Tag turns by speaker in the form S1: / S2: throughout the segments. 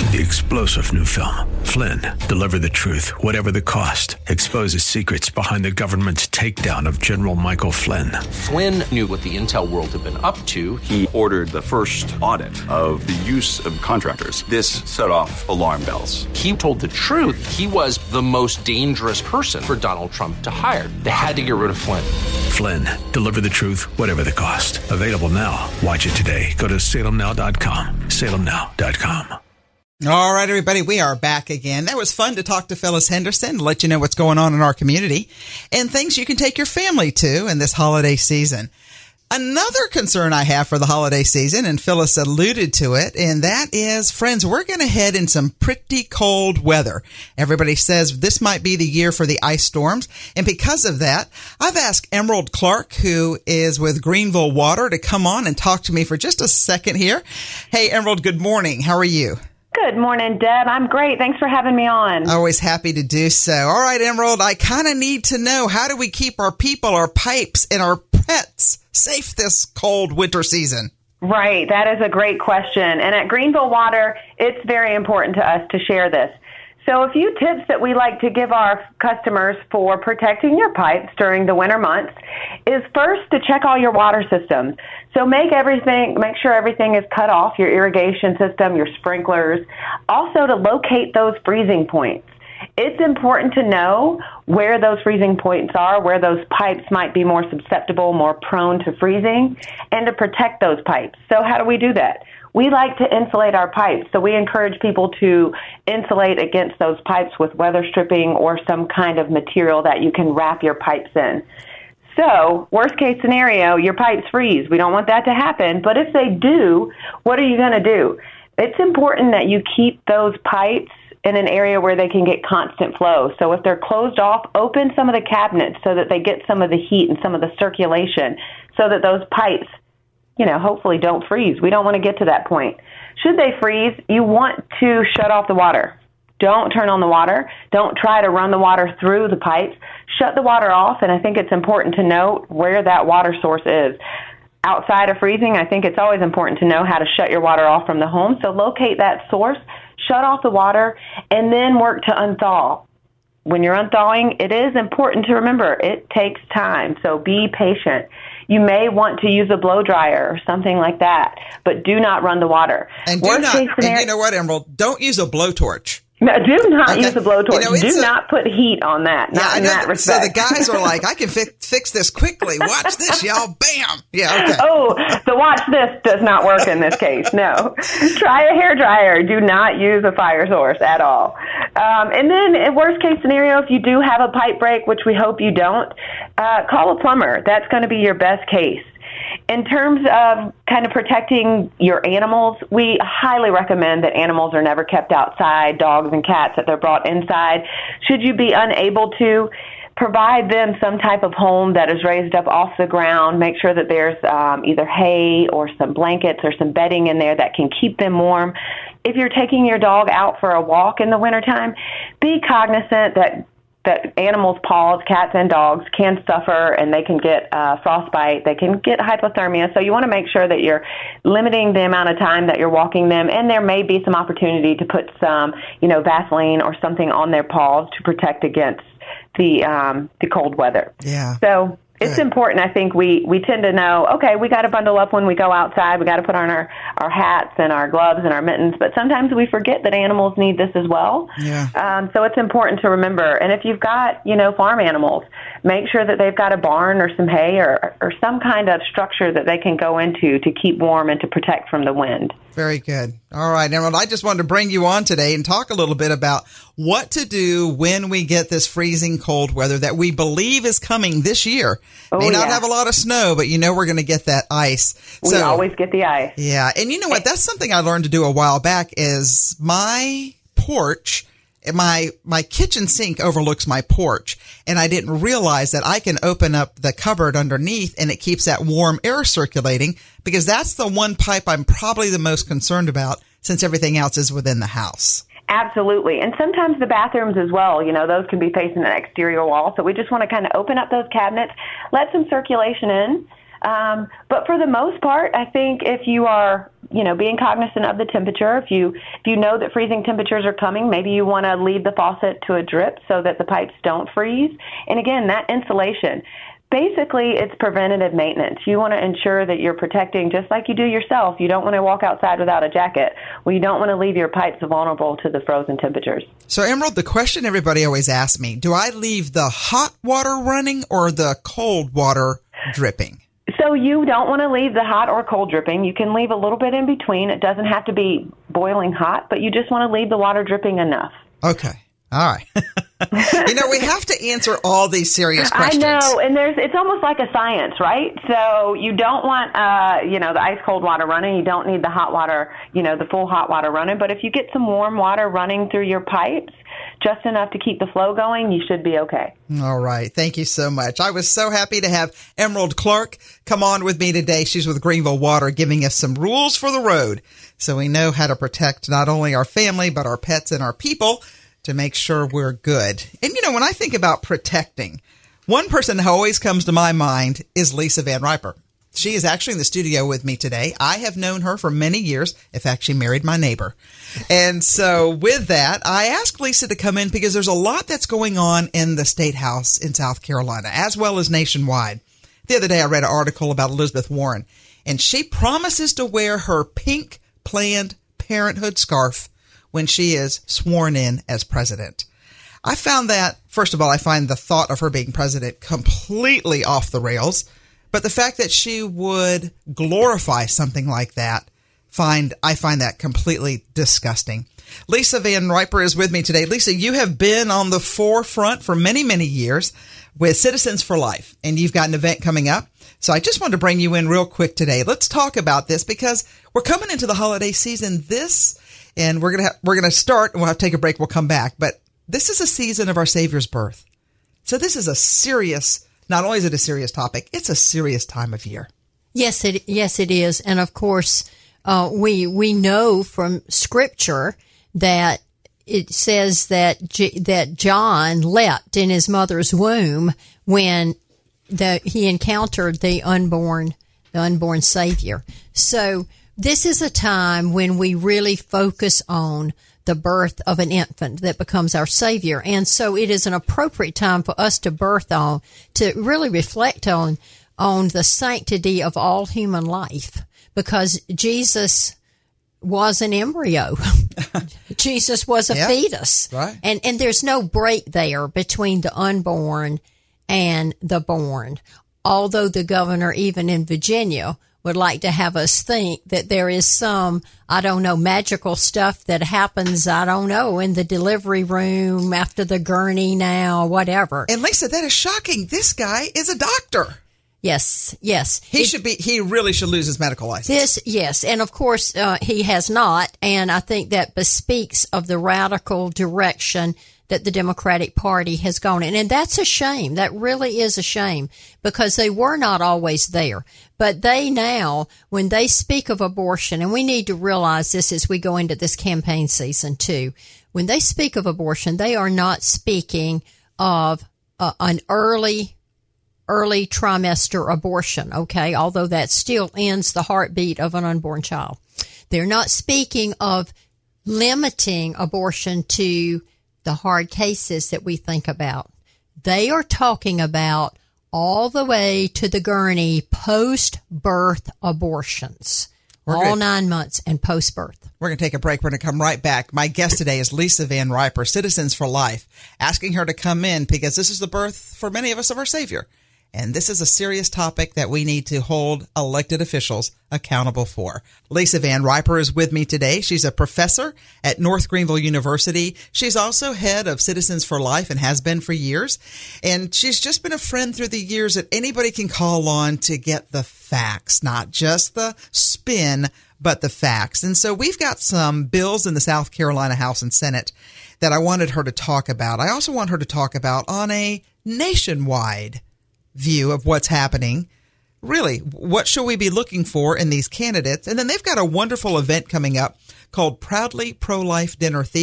S1: the explosive new film, Flynn, deliver the truth, whatever the cost. Exposes secrets behind the government's takedown of General Michael Flynn.
S2: Flynn knew what the intel world had been up to.
S3: He ordered the first audit of the use of contractors. This set off alarm bells.
S2: He told the truth. He was the most dangerous person for Donald Trump to hire. They had to get rid of Flynn.
S1: Flynn, deliver the truth, whatever the cost. Available now. Watch it today. Go to salemnow.com. salemnow.com.
S4: All right, everybody, we are back again. That was fun to talk to Phyllis Henderson, to let you know what's going on in our community and things you can take your family to in this holiday season. Another concern I have for the holiday season, and Phyllis alluded to it, and that is, friends, we're going to head in some pretty cold weather. Everybody says this might be the year for the ice storms, and because of that, I've asked Emerald Clark, who is with Greenville Water, to come on and talk to me for just a second here. Hey, Emerald, good morning. How are you?
S5: Good morning, Deb. I'm great. Thanks for having me on.
S4: Always happy to do so. All right, Emerald, I kind of need to know, how do we keep our people, our pipes, and our pets safe this cold winter season?
S5: Right. That is a great question. And at Greenville Water, it's very important to us to share this. So a few tips that we like to give our customers for protecting your pipes during the winter months is first to check all your water systems. So make sure everything is cut off, your irrigation system, your sprinklers. Also to locate those freezing points. It's important to know where those freezing points are, where those pipes might be more susceptible, more prone to freezing, and to protect those pipes. So how do we do that? We like to insulate our pipes, so we encourage people to insulate against those pipes with weather stripping or some kind of material that you can wrap your pipes in. So, worst case scenario, your pipes freeze. We don't want that to happen, but if they do, what are you going to do? It's important that you keep those pipes in an area where they can get constant flow. So if they're closed off, open some of the cabinets so that they get some of the heat and some of the circulation so that those pipes, hopefully don't freeze. We don't want to get to that point. Should they freeze, you want to shut off the water. Don't turn on the water. Don't try to run the water through the pipes. Shut the water off, and I think it's important to note where that water source is. Outside of freezing, I think it's always important to know how to shut your water off from the home. So locate that source, shut off the water, and then work to unthaw. When you're unthawing, it is important to remember it takes time, so be patient. You may want to use a blow dryer or something like that, but do not run the water.
S4: And you know what, Emerald? Don't use a blowtorch.
S5: No, do not use a blowtorch. Do not put heat on that. Not in that respect.
S4: So the guys are like, I can fix this quickly. Watch this, y'all. Bam. Yeah, okay.
S5: Oh, the watch this does not work in this case. No. Try a hairdryer. Do not use a fire source at all. And then, in worst case scenario, if you do have a pipe break, which we hope you don't, call a plumber. That's going to be your best case. In terms of kind of protecting your animals, we highly recommend that animals are never kept outside, dogs and cats, that they're brought inside. Should you be unable to, provide them some type of home that is raised up off the ground. Make sure that there's either hay or some blankets or some bedding in there that can keep them warm. If you're taking your dog out for a walk in the wintertime, be cognizant that animals' paws, cats and dogs, can suffer and they can get frostbite. They can get hypothermia. So you want to make sure that you're limiting the amount of time that you're walking them. And there may be some opportunity to put some, Vaseline or something on their paws to protect against the cold weather.
S4: Yeah.
S5: So it's important. I think we tend to know, okay, we got to bundle up when we go outside. We got to put on our hats and our gloves and our mittens. But sometimes we forget that animals need this as well.
S4: Yeah.
S5: So it's important to remember. And if you've got, farm animals, make sure that they've got a barn or some hay or some kind of structure that they can go into to keep warm and to protect from the wind.
S4: Very good. All right, Emerald, I just wanted to bring you on today and talk a little bit about what to do when we get this freezing cold weather that we believe is coming this year. May not have a lot of snow, but we're going to get that ice.
S5: We always get the ice.
S4: Yeah, and you know what? That's something I learned to do a while back is my porch, my kitchen sink overlooks my porch, and I didn't realize that I can open up the cupboard underneath and it keeps that warm air circulating, because that's the one pipe I'm probably the most concerned about since everything else is within the house.
S5: Absolutely. And sometimes the bathrooms as well, those can be facing an exterior wall. So we just want to kind of open up those cabinets, let some circulation in. But for the most part, I think if you are, being cognizant of the temperature, if you know that freezing temperatures are coming, maybe you want to leave the faucet to a drip so that the pipes don't freeze. And again, that insulation, basically it's preventative maintenance. You want to ensure that you're protecting just like you do yourself. You don't want to walk outside without a jacket. Well, you don't want to leave your pipes vulnerable to the frozen temperatures.
S4: So, Emerald, the question everybody always asks me, do I leave the hot water running or the cold water dripping?
S5: So you don't want to leave the hot or cold dripping. You can leave a little bit in between. It doesn't have to be boiling hot, but you just want to leave the water dripping enough.
S4: Okay. All right. We have to answer all these serious questions.
S5: I know, and it's almost like a science, right? So you don't want, the ice cold water running. You don't need the hot water, the full hot water running. But if you get some warm water running through your pipes, just enough to keep the flow going, you should be okay.
S4: All right. Thank you so much. I was so happy to have Emerald Clark come on with me today. She's with Greenville Water, giving us some rules for the road so we know how to protect not only our family, but our pets and our people to make sure we're good. And, when I think about protecting, one person that always comes to my mind is Lisa Van Riper. She is actually in the studio with me today. I have known her for many years. In fact, she married my neighbor. And so with that, I asked Lisa to come in because there's a lot that's going on in the State House in South Carolina, as well as nationwide. The other day, I read an article about Elizabeth Warren, and she promises to wear her pink Planned Parenthood scarf when she is sworn in as president. I found that, first of all, I find the thought of her being president completely off the rails. But the fact that she would glorify something like that, I find that completely disgusting. Lisa Van Riper is with me today. Lisa, you have been on the forefront for many, many years with Citizens for Life, and you've got an event coming up. So I just wanted to bring you in real quick today. Let's talk about this because we're coming into the holiday season. And we're gonna start, and we'll have to take a break. We'll come back, but this is a season of our Savior's birth. So this is not only is it a serious topic, it's a serious time of year.
S6: Yes, it is. And of course, we know from Scripture that it says that John leapt in his mother's womb when he encountered the unborn Savior. So this is a time when we really focus on the birth of an infant that becomes our Savior. And so it is an appropriate time for us to really reflect on the sanctity of all human life, because Jesus was an embryo. Jesus was a fetus.
S4: Right.
S6: And there's no break there between the unborn and the born. Although the governor, even in Virginia, would like to have us think that there is some, magical stuff that happens, in the delivery room, after the gurney now, whatever.
S4: And Lisa, that is shocking. This guy is a doctor.
S6: Yes.
S4: He really should lose his medical license.
S6: Yes. And of course, he has not. And I think that bespeaks of the radical direction that the Democratic Party has gone in. And that's a shame. That really is a shame, because they were not always there. But they now, when they speak of abortion, and we need to realize this as we go into this campaign season too, when they speak of abortion, they are not speaking of an early trimester abortion, okay, although that still ends the heartbeat of an unborn child. They're not speaking of limiting abortion to the hard cases that we think about. They are talking about all the way to the gurney post-birth abortions, all 9 months and post-birth.
S4: We're going to take a break. We're going to come right back. My guest today is Lisa Van Riper, Citizens for Life, asking her to come in because this is the birth for many of us of our Savior. And this is a serious topic that we need to hold elected officials accountable for. Lisa Van Riper is with me today. She's a professor at North Greenville University. She's also head of Citizens for Life and has been for years. And she's just been a friend through the years that anybody can call on to get the facts, not just the spin, but the facts. And so we've got some bills in the South Carolina House and Senate that I wanted her to talk about. I also want her to talk about on a nationwide view of what's happening. Really, what should we be looking for in these candidates? And then they've got a wonderful event coming up called Proudly Pro-Life Dinner Theater.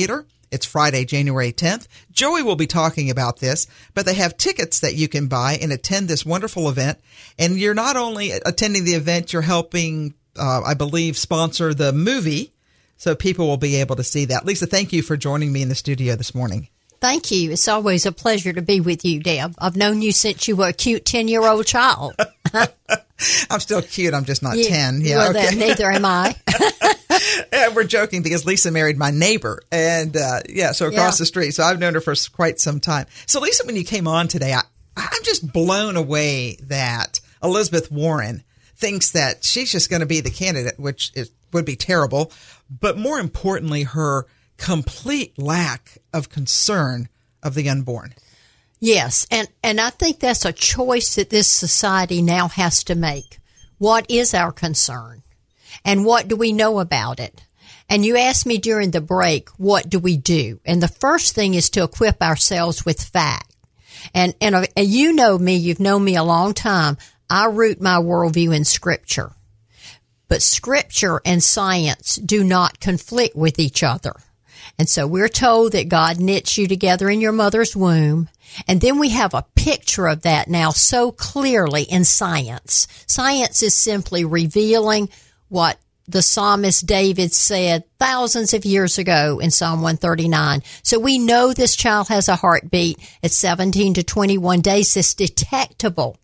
S4: It's Friday, January 10th. Joey will be talking about this, but they have tickets that you can buy and attend this wonderful event. And you're not only attending the event, you're helping, I believe, sponsor the movie, so people will be able to see that. Lisa, thank you for joining me in the studio this morning.
S6: Thank you. It's always a pleasure to be with you, Deb. I've known you since you were a cute 10-year-old child.
S4: I'm still cute. I'm just not 10. Yeah,
S6: well,
S4: okay.
S6: then, neither am I.
S4: We're joking because Lisa married my neighbor, and so across the street. So I've known her for quite some time. So Lisa, when you came on today, I'm just blown away that Elizabeth Warren thinks that she's just going to be the candidate, which would be terrible. But more importantly, her complete lack of concern of the unborn.
S6: Yes, and I think that's a choice that this society now has to make. What is our concern? And what do we know about it? And you asked me during the break, what do we do? And the first thing is to equip ourselves with fact. And you know me, you've known me a long time. I root my worldview in Scripture. But Scripture and science do not conflict with each other. And so we're told that God knits you together in your mother's womb. And then we have a picture of that now so clearly in science. Science is simply revealing what the psalmist David said thousands of years ago in Psalm 139. So we know this child has a heartbeat at 17 to 21 days. It's detectable.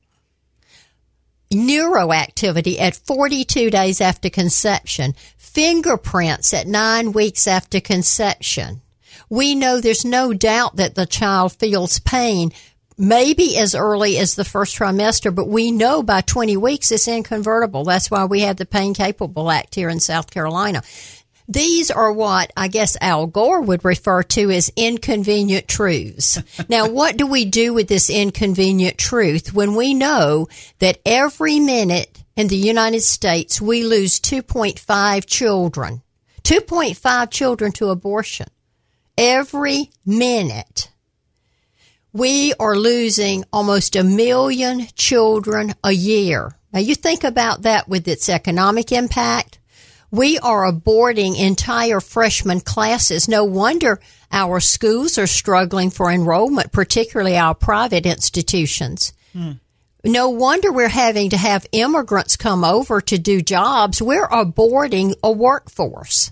S6: Neuroactivity at 42 days after conception. Fingerprints at 9 weeks after conception. We know there's no doubt that the child feels pain maybe as early as the first trimester, but we know by 20 weeks it's inconvertible. That's why we have the Pain Capable Act here in South Carolina. These are what I guess Al Gore would refer to as inconvenient truths. Now, what do we do with this inconvenient truth when we know that every minute in the United States we lose 2.5 children? 2.5 children to abortion. Every minute. We are losing almost 1 million children a year. Now, you think about that with its economic impact. We are aborting entire freshman classes. No wonder our schools are struggling for enrollment, particularly our private institutions. No wonder we're having to have immigrants come over to do jobs. We're aborting a workforce.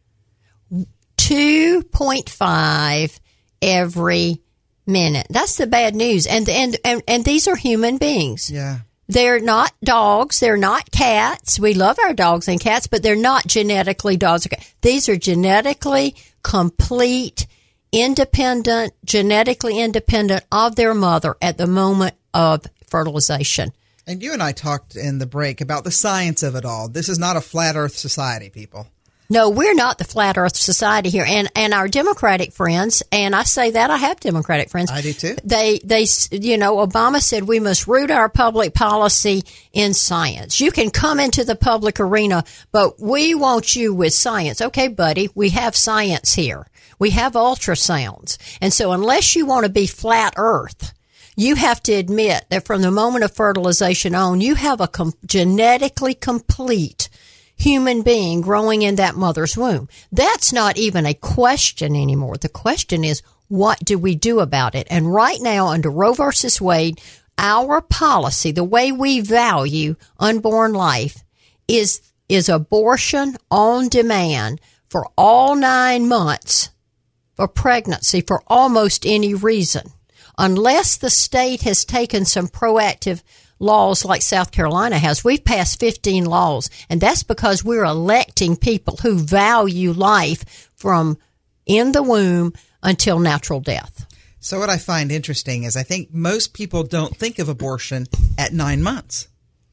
S6: 2.5 every minute. That's the bad news. And these are human beings.
S4: Yeah.
S6: They're not dogs. They're not cats. We love our dogs and cats, but they're not genetically dogs or cats. These are genetically complete, independent, genetically independent of their mother at the moment of fertilization.
S4: And you and I talked in the break about the science of it all. This is not a flat earth society, people.
S6: No, we're not the flat earth society here. And our Democratic friends, and I say that, I have Democratic friends.
S4: I do too.
S6: They, Obama said we must root our public policy in science. You can come into the public arena, but we want you with science. Okay, buddy, we have science here. We have ultrasounds. And so unless you want to be flat earth, you have to admit that from the moment of fertilization on, you have a genetically complete human being growing in that mother's womb. That's not even a question anymore. The question is, what do we do about it? And right now, under Roe versus Wade, our policy, the way we value unborn life, is abortion on demand for all 9 months of pregnancy for almost any reason, unless the state has taken some proactive laws like South Carolina has. We've passed 15 laws, and that's because we're electing people who value life from in the womb until natural death.
S4: So what I find interesting is I think most people don't think of abortion at 9 months.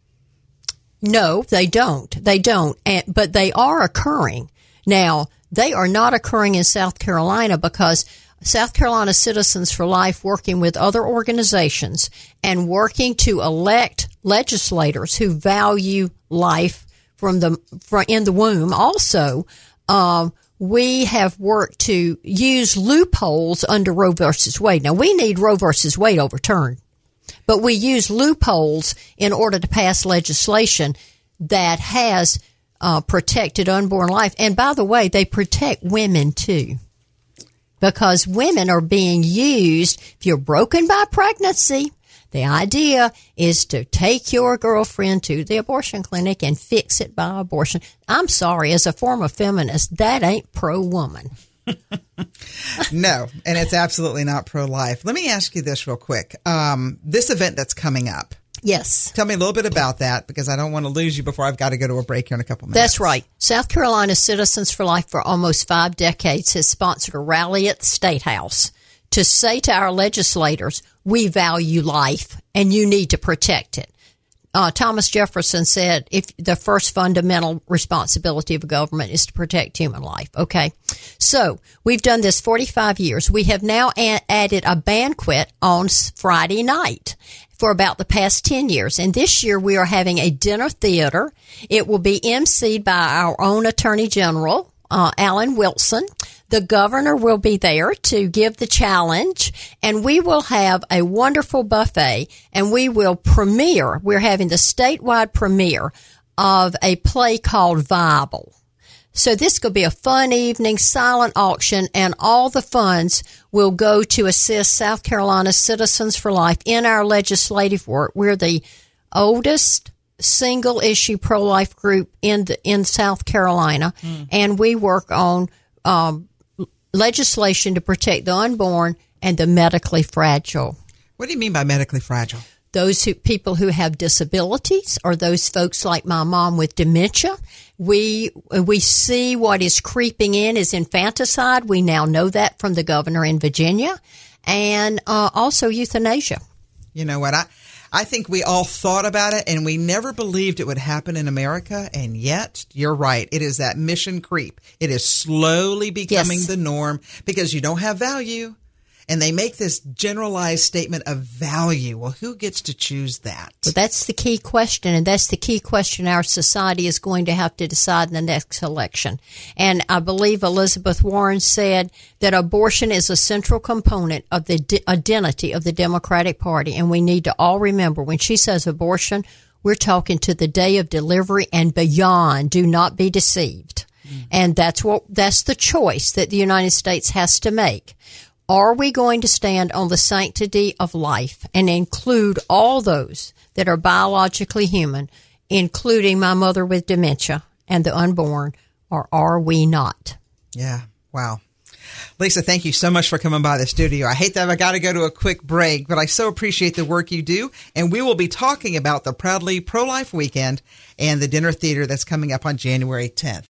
S6: No, they don't. They don't. But they are occurring. Now, they are not occurring in South Carolina because South Carolina Citizens for Life, working with other organizations and working to elect legislators who value life in the womb. Also, we have worked to use loopholes under Roe versus Wade. Now, we need Roe versus Wade overturned, but we use loopholes in order to pass legislation that has protected unborn life. And by the way, they protect women too. because women are being used. If you're broken by pregnancy, the idea is to take your girlfriend to the abortion clinic and fix it by abortion. I'm sorry, as a former feminist, that ain't pro-woman.
S4: No, and it's absolutely not pro-life. Let me ask you this real quick. This event that's coming up.
S6: Yes.
S4: Tell me a little bit about that, because I don't want to lose you before I've got to go to a break here in a couple minutes.
S6: That's right. South Carolina Citizens for Life for almost 5 decades has sponsored a rally at the State House to say to our legislators, we value life and you need to protect it. Thomas Jefferson said, if the first fundamental responsibility of a government is to protect human life. Okay. So we've done this 45 years. We have now added a banquet on Friday night for about the past 10 years. And this year we are having a dinner theater. It will be emceed by our own Attorney General, Alan Wilson. The governor will be there to give the challenge, and we will have a wonderful buffet, and we will premiere. We're having the statewide premiere of a play called Viable. So this could be a fun evening, silent auction, and all the funds will go to assist South Carolina Citizens for Life in our legislative work. We're the oldest single-issue pro-life group in South Carolina, and we work on legislation to protect the unborn and the medically fragile.
S4: What do you mean by medically fragile?
S6: Those people who have disabilities, or those folks like my mom with dementia. We see what is creeping in is infanticide. We now know that from the governor in Virginia, and also euthanasia.
S4: You know what? I think we all thought about it, and we never believed it would happen in America, and yet, you're right, it is that mission creep. It is slowly becoming the norm because you don't have value, and they make this generalized statement of value. Well, who gets to choose that?
S6: Well, that's the key question, and that's the key question our society is going to have to decide in the next election. And I believe Elizabeth Warren said that abortion is a central component of the identity of the Democratic Party, and we need to all remember when she says abortion, we're talking to the day of delivery and beyond. Do not be deceived. And that's the choice that the United States has to make. Are we going to stand on the sanctity of life and include all those that are biologically human, including my mother with dementia and the unborn, or are we not?
S4: Yeah. Wow. Lisa, thank you so much for coming by the studio. I hate that I got to go to a quick break, but I so appreciate the work you do. And we will be talking about the Proudly Pro-Life Weekend and the dinner theater that's coming up on January 10th.